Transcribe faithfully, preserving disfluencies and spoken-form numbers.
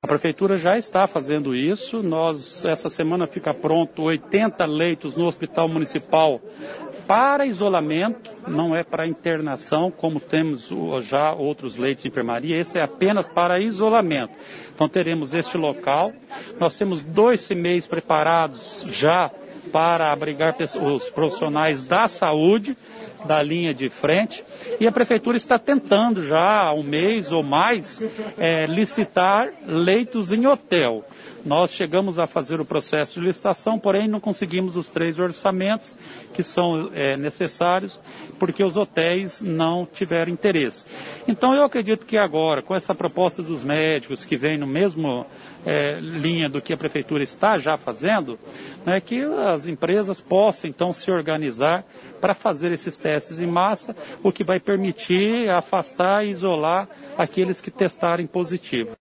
Prefeitura já está fazendo isso. Nós, essa semana fica pronto oitenta leitos no Hospital Municipal para isolamento, não é para internação, como temos já outros leitos de enfermaria, esse é apenas para isolamento. Então teremos este local, nós temos dois C M E Is preparados já para abrigar os profissionais da saúde, da linha de frente, e a Prefeitura está tentando já há um mês ou mais é, licitar leitos em hotel. Nós chegamos a fazer o processo de licitação, porém não conseguimos os três orçamentos que são é, necessários, porque os hotéis não tiveram interesse. Então eu acredito que agora, com essa proposta dos médicos, que vem no mesmo é, linha do que a Prefeitura está já fazendo, né, que as empresas possam então se organizar para fazer esses testes em massa, o que vai permitir afastar e isolar aqueles que testarem positivo.